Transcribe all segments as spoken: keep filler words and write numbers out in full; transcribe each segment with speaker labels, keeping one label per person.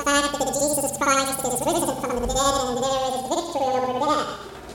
Speaker 1: fact that Jesus Christ is risen from the dead and there is victory over death.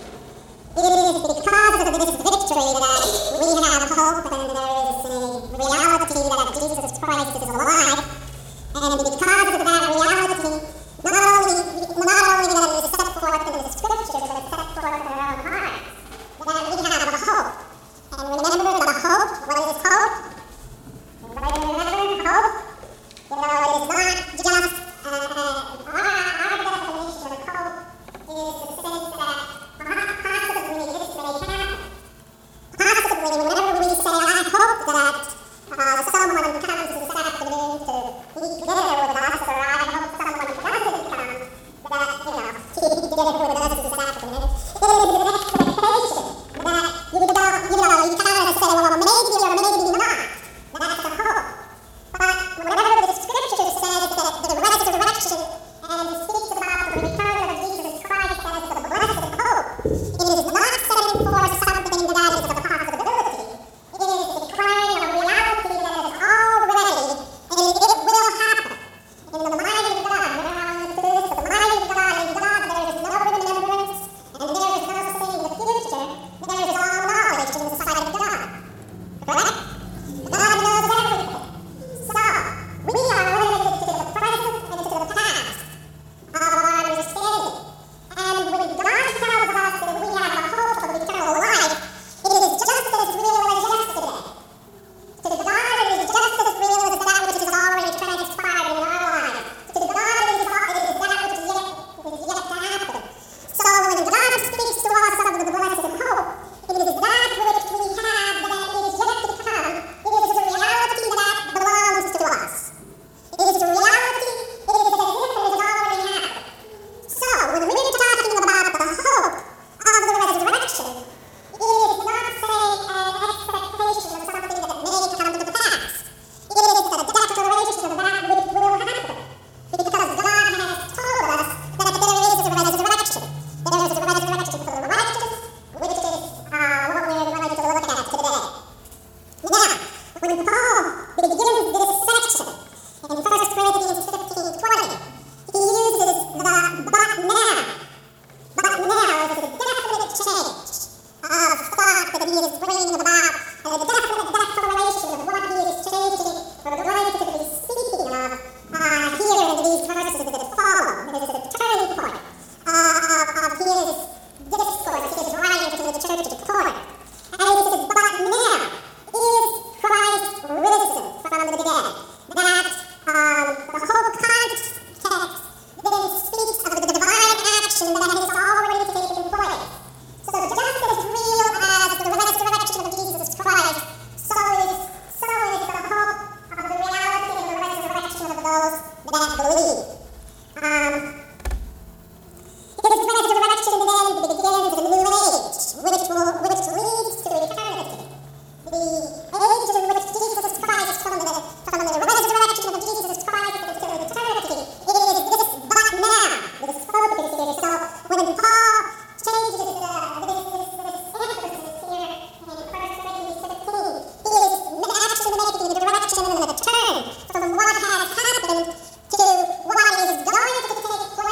Speaker 1: It is because of this victory that we have hope and there is a reality that Jesus Christ is alive. And because of that reality, not only, not only that it is set forth in the scriptures, but it's set forth in our own hearts, that we have a hope. And remember the hope, what is hope? Everybody remember hope? You know, it is not just, uh, uh, our, our definition of hope is the sense that possibly this may happen. Possibly, whenever we say, I hope that uh, someone comes this afternoon to eat dinner with us, or I hope someone doesn't come, that, you know, to eat dinner with us this afternoon, it is an expectation that you don't, you know, you kind of say, well, maybe or maybe not. That's a hope. But whenever the scripture says that the resurrection and speaks about the return of Jesus Christ as the blessed hope, it is not setting forth something that is a possibility. It is declaring a reality that is already, and it will happen. In the mind of God, remember this, the mind of God, in God there is no remembrance, and there is no seeing the future, there is all knowledge in the sight of God. Correct? God knows everything. So, we are limited to the present and to the past of our understanding. And when God tells us that we have a hope of eternal life, it is just as real as yesterday. To God, it is just as real as that which is already transpired in our lives. To God, it is, all, it is that which is yet, is yet to happen. So when God speaks to us of the blessed hope, it is that which we have that is yet to come. It is a reality that belongs to us. It is a reality, it is as if it has already happened. So when we're talking about the hope of the resurrection, it is not, say, an expectation of something that may come to pass. It is a declaration of that which will happen. Because God has told us that there is a resurrection. There is a resurrection for the righteous, which is uh, what we're going to look at today. Now, when Paul begins this section in First Corinthians fifteen twenty, he uses the but now. But now is a definite change of thought that he is bringing about, and a definite declaration of what he is changing or going to be speaking of uh, here in these verses that follow. It is a turning point uh, of, of his discourse, his writing to the church of Corinth. And he says, but now is Christ risen from the dead. That um, the whole context then speaks of the divine action that has already taken place. So just as real as the resurrection of Jesus Christ, so is, so is the hope of the reality of the resurrection of those that believe. Um, his resurrection then begins a new age, which, will, which leads to eternity. The age in which Jesus Christ, from the, from the resurrection of Jesus Christ until eternity, it is this but now, this hope is here. So when Paul changes uh, this, this, this emphasis here in First Corinthians fifteen, he is actually making the direction and the turn from what has happened to what is going to take place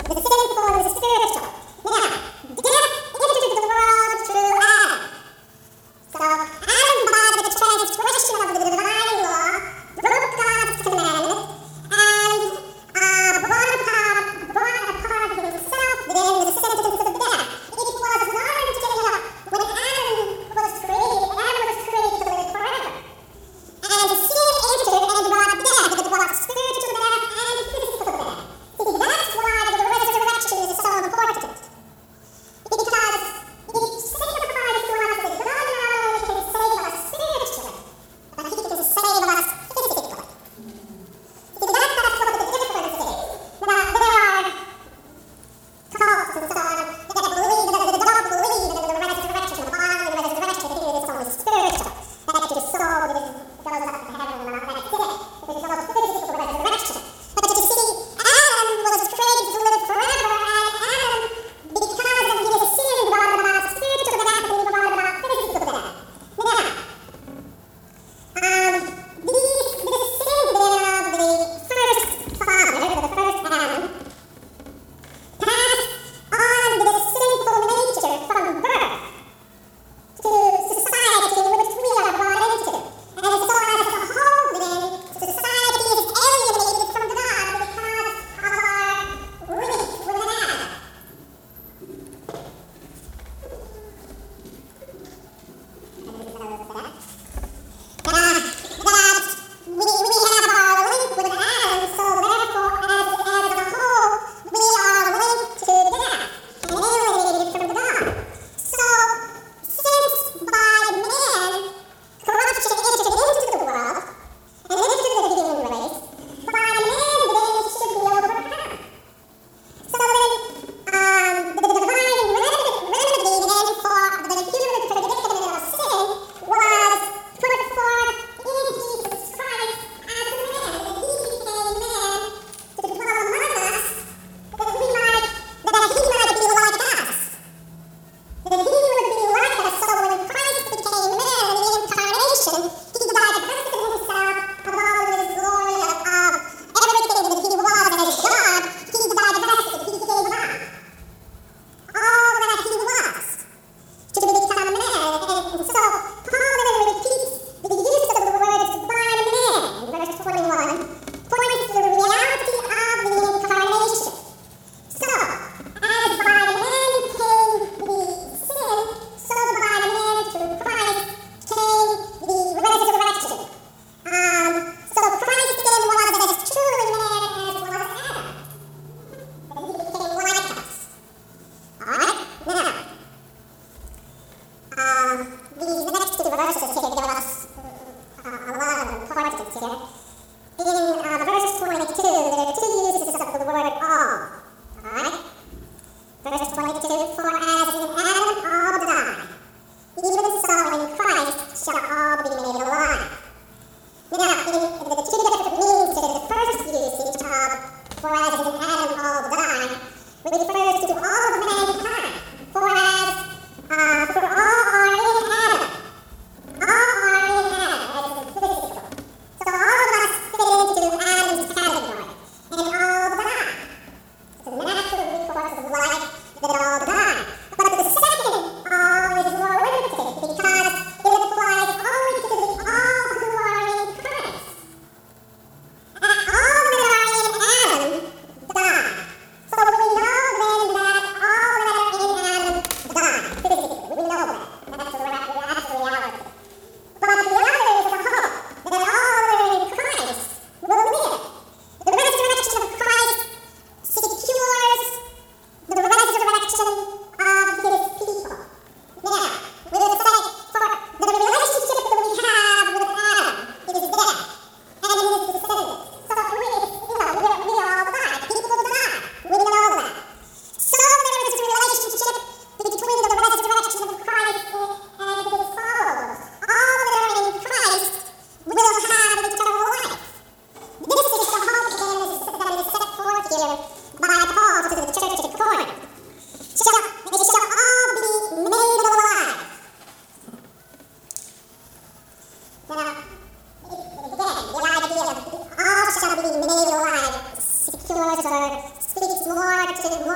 Speaker 1: Speaks more to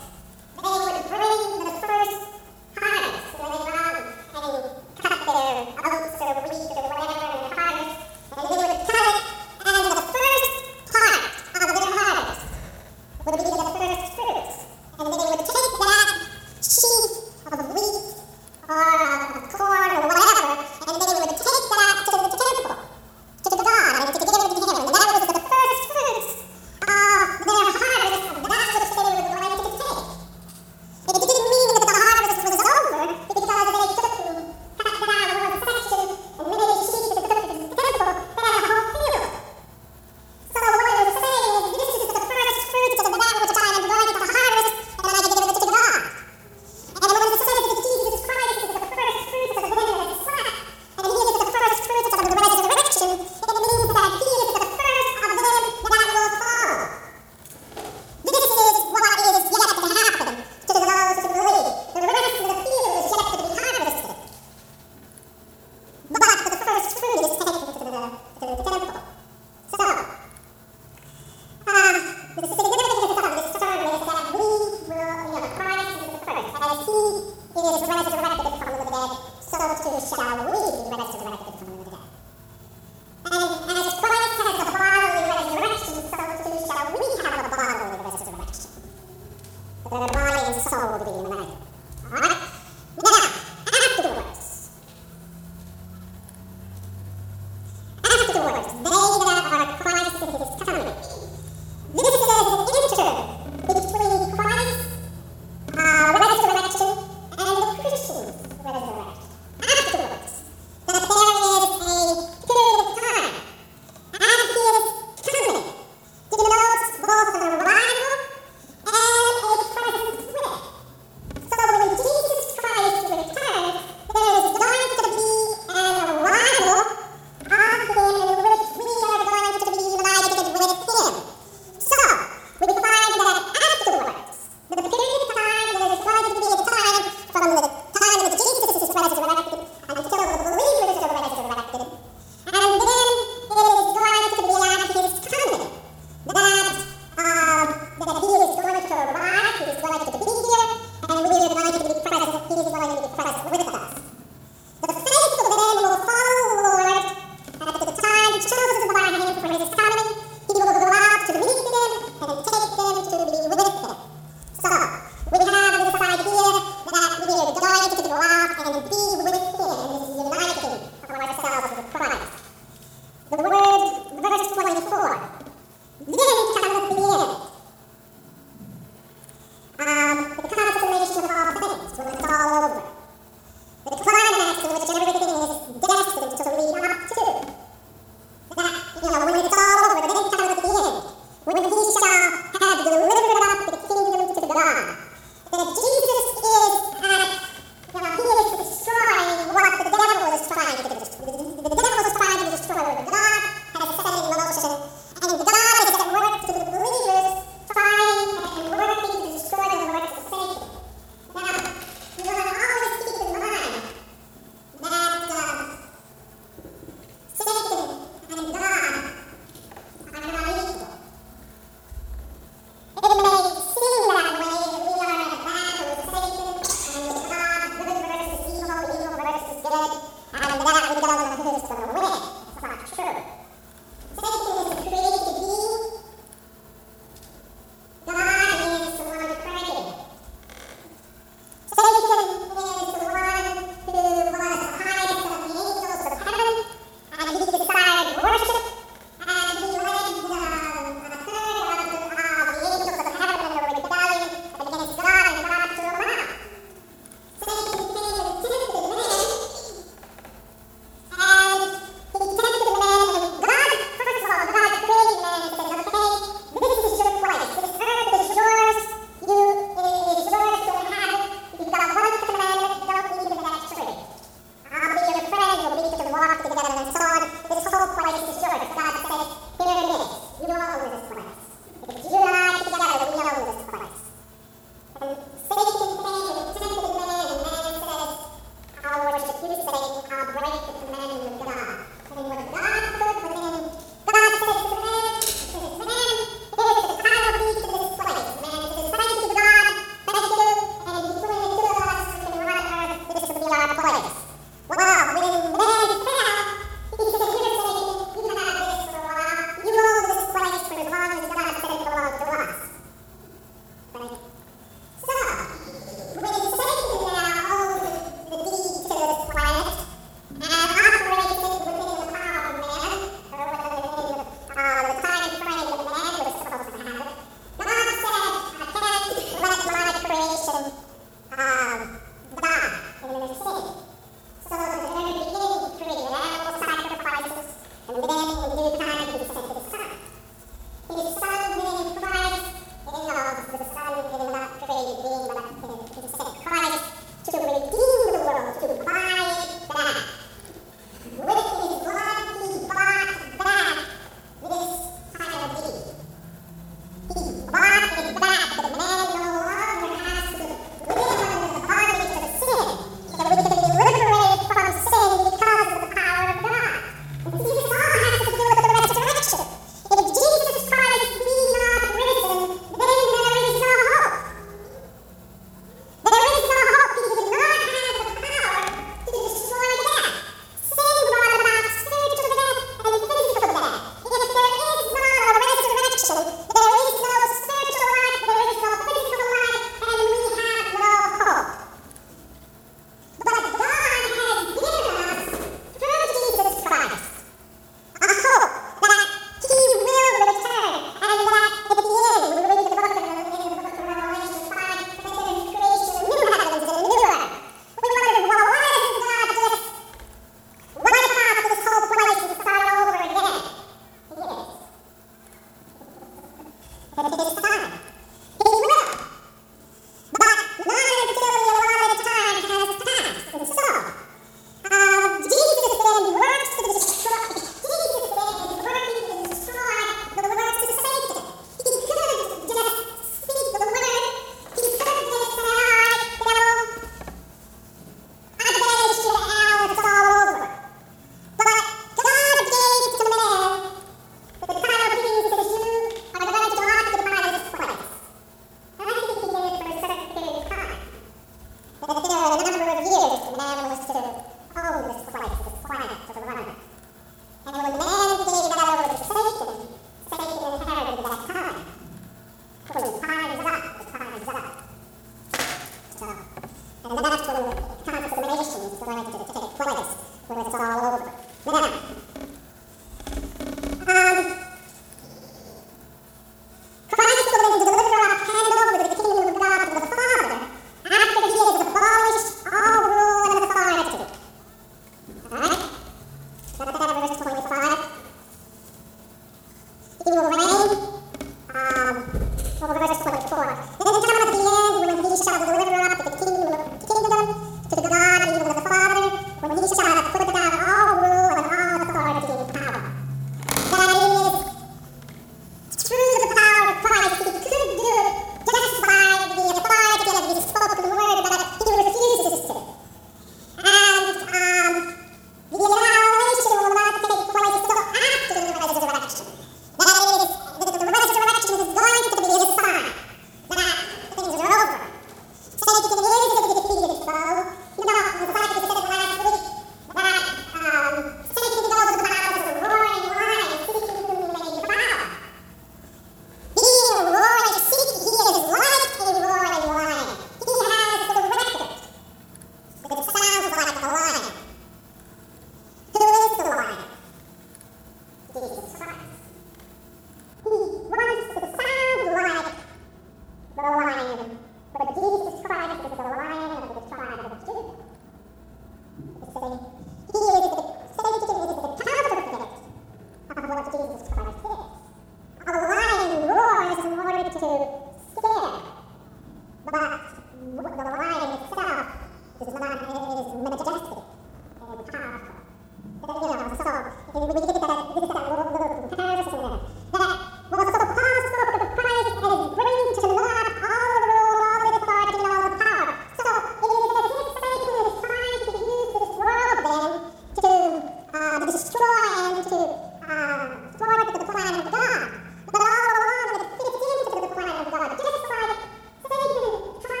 Speaker 1: Try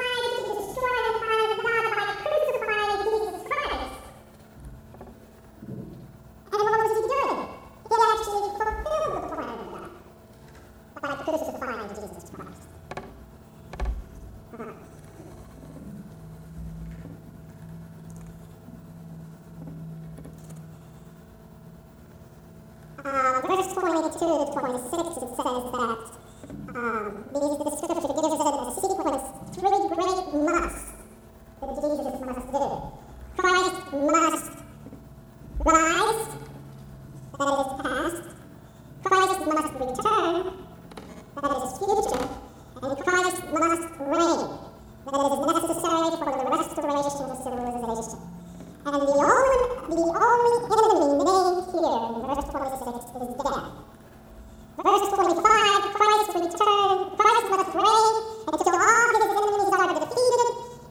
Speaker 1: must. That Jesus must do. Christ must rise. That is past. Christ must return. That is future. And Christ must reign. That is necessary for the restoration of civilization. And the only, the only enemy named here in verse twenty-six is death. Verse twenty-five, Christ return, Christ must reign until all his enemies are defeated,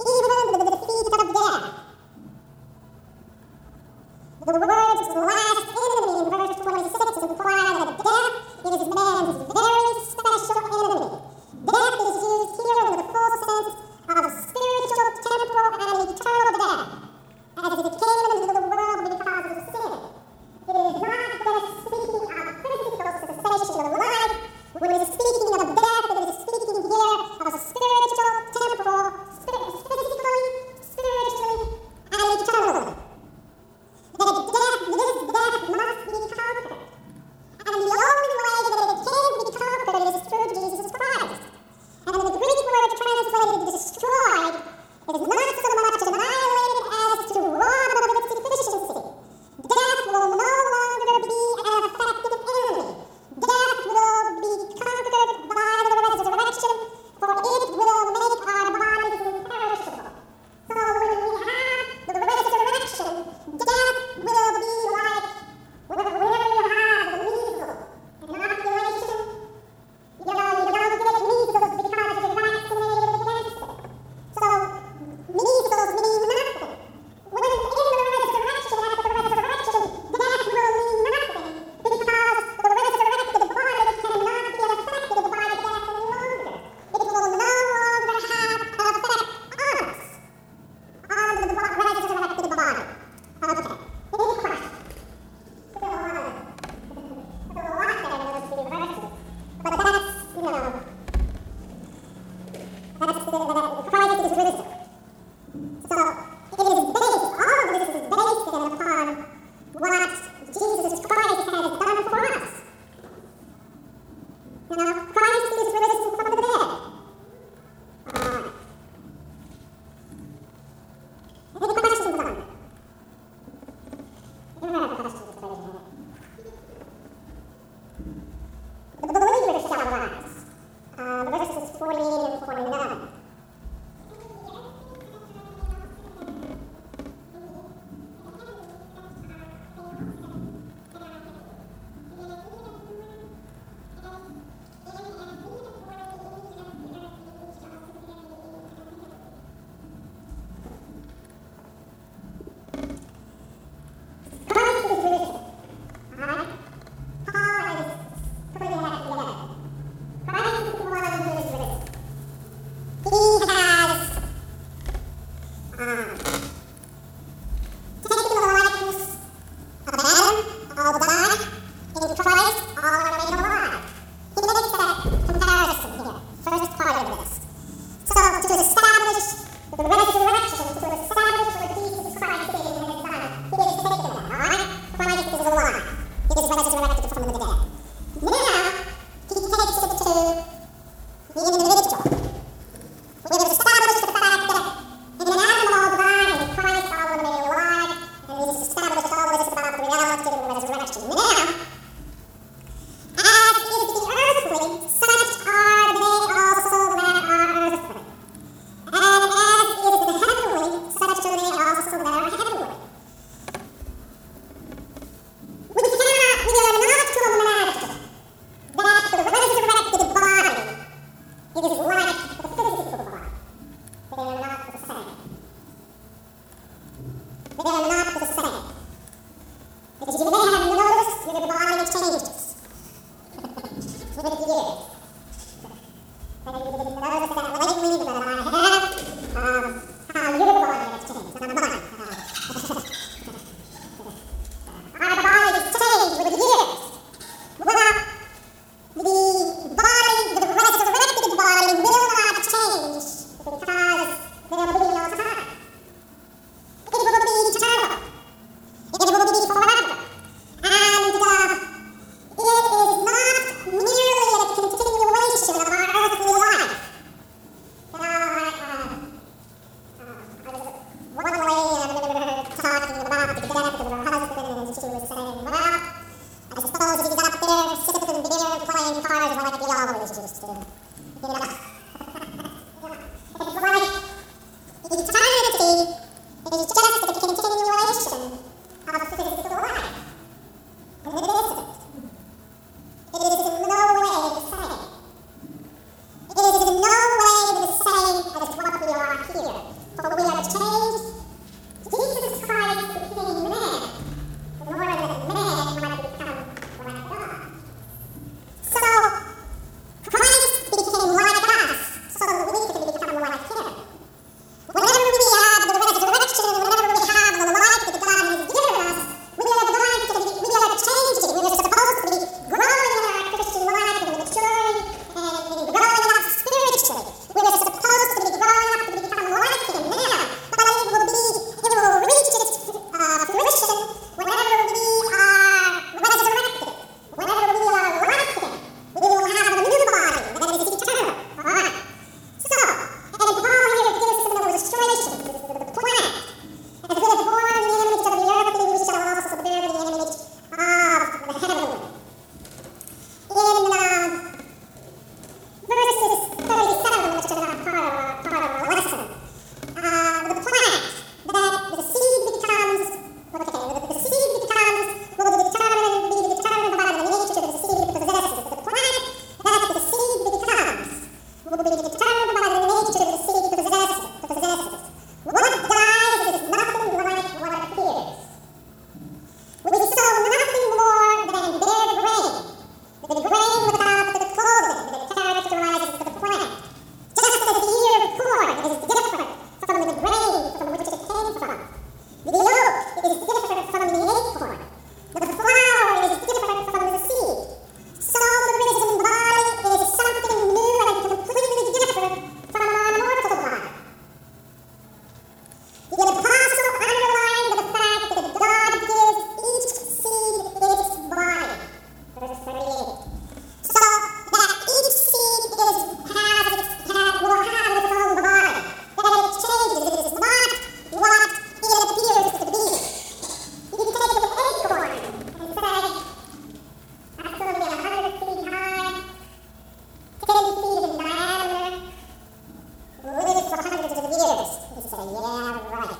Speaker 1: say, yeah, right.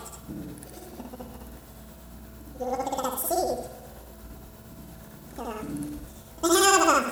Speaker 1: You look at that seed. Uh, they have a,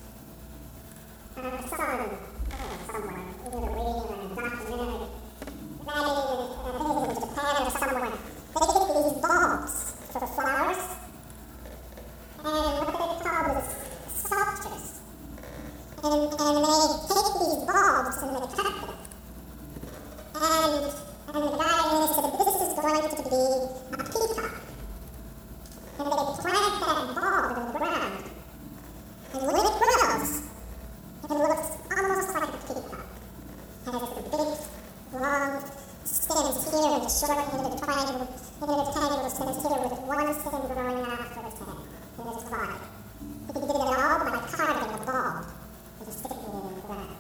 Speaker 1: a song uh, somewhere, either reading or a documentary, that is, uh, I think it's in Japan or somewhere. They get these bulbs for flowers, and what they call is sculptures. And, and they take these bulbs and they cut them. And, and the guy said, this is going to be a peacock. And they plant that bulb in the ground. And when it grows, it looks almost like a peacock. It has the big, long stems here and the short end of the triangle, and then the tiny little stems here with one stem growing out of its head. And it's body. You can do it all by carving a bulb and just sticking it in the ground.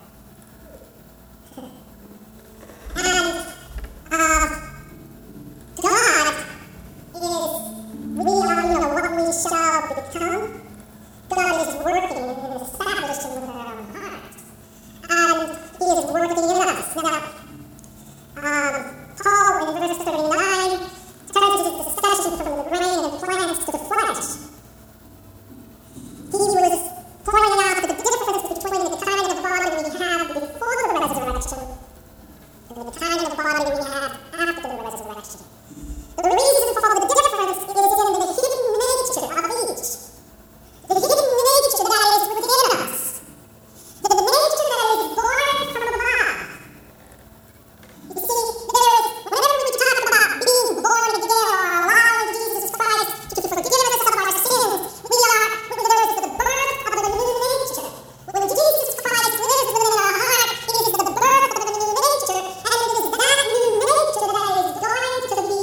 Speaker 1: And uh, God is, we are, you know, what we shall become. God is working and establishing within our own hearts. And He is working in us. Now, um, Paul in verse thirty-nine turns his discussion from the grain of plants to the flesh. He was pointing out the difference between the kind of body we have before the resurrection and the kind of body we have after the resurrection. The reason for the difference is in the hidden nature of each. The hidden nature that is within us. The nature that is born from above. You see, there is, whenever we talk about being born again or allowing Jesus Christ to forgive us of our sins, we are, there is the birth of a new nature. When Jesus Christ lives within our heart, it is the birth of a new nature, and it is that new nature that is going to be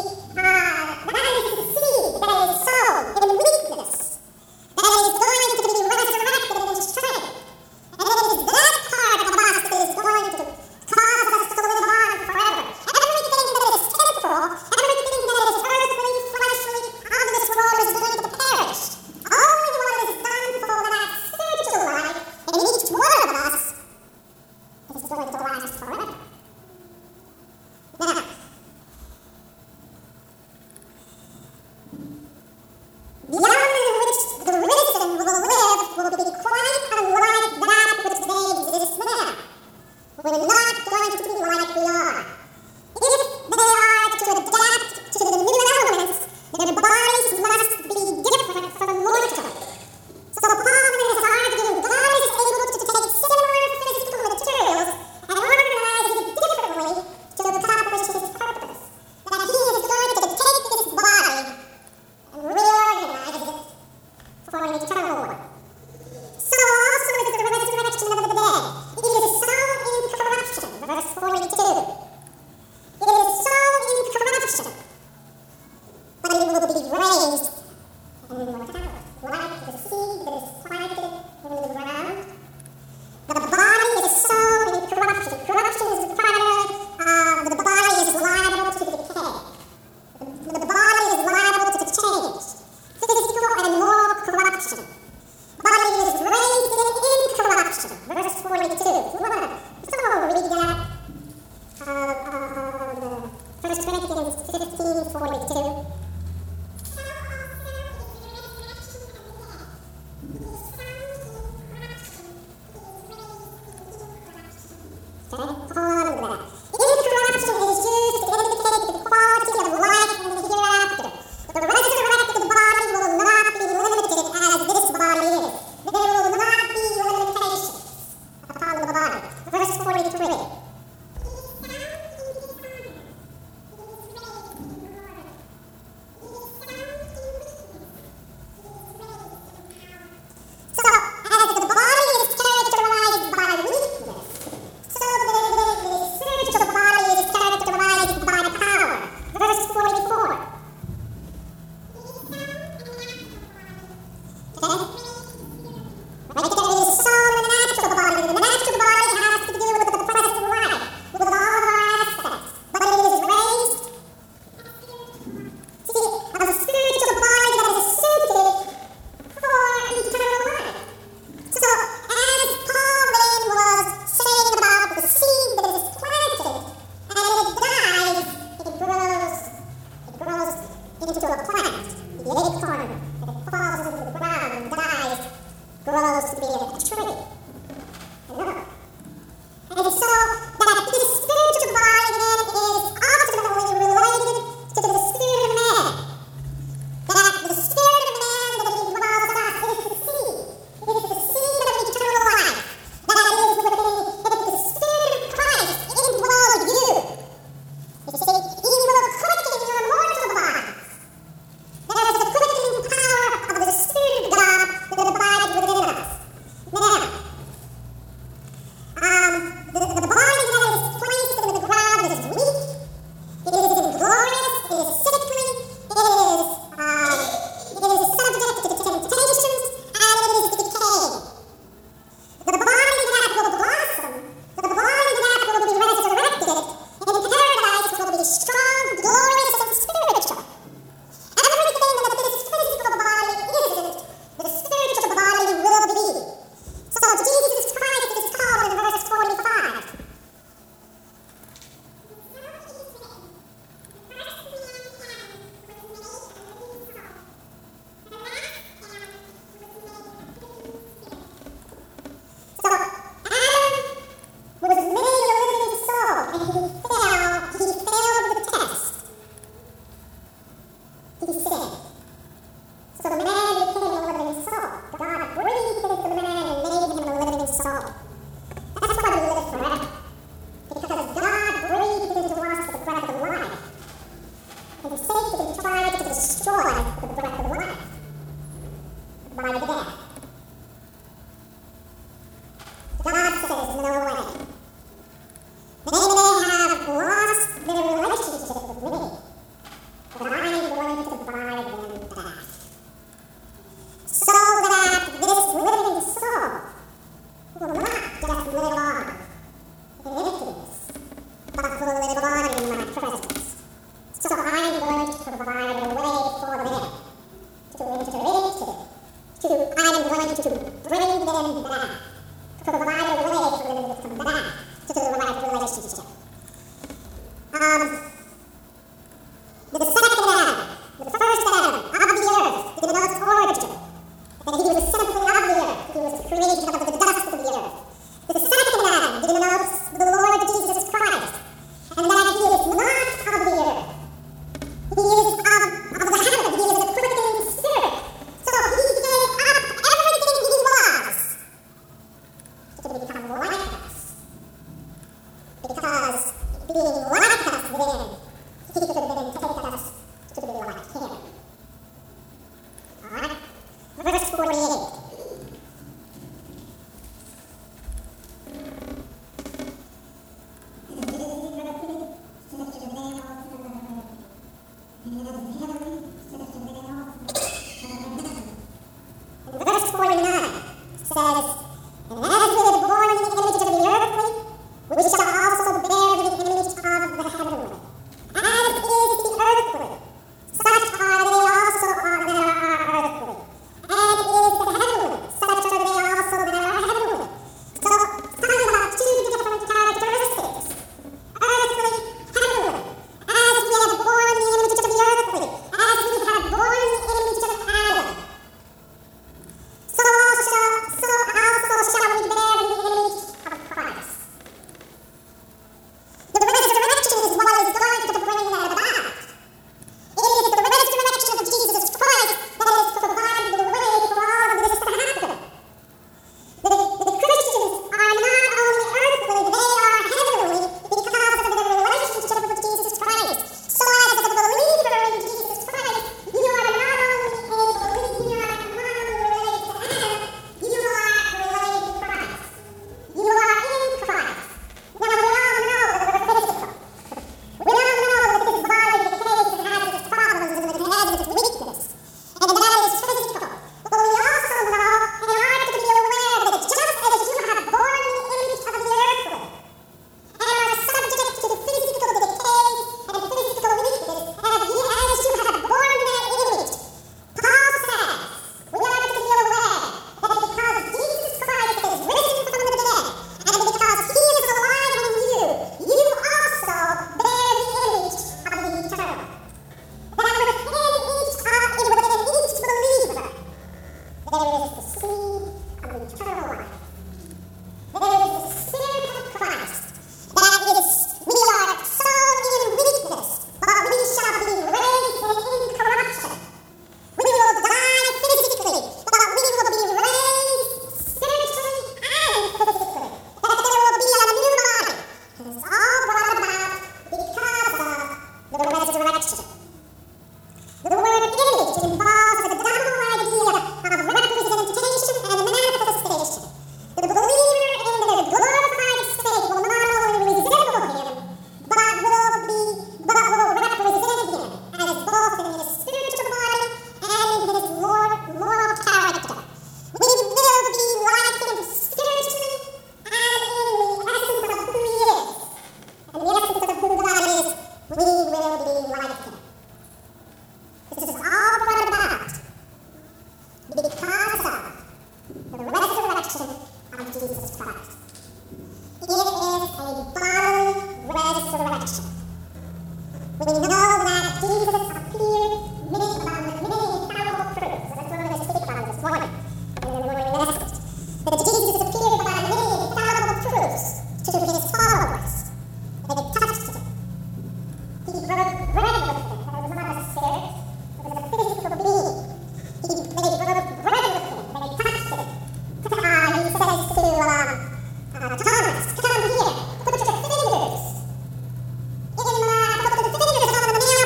Speaker 1: Thomas,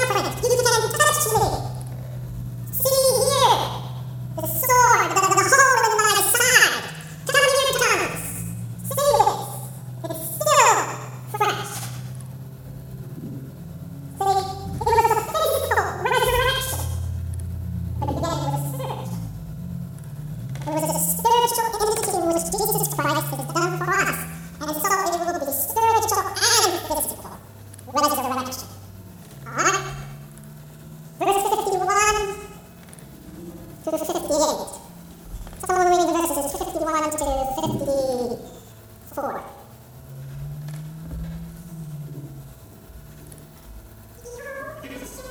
Speaker 1: Rises of the resurrection. Alright. Verse fifty-one to fifty-eight. So we're reading verses fifty-one to fifty-four. Behold, I show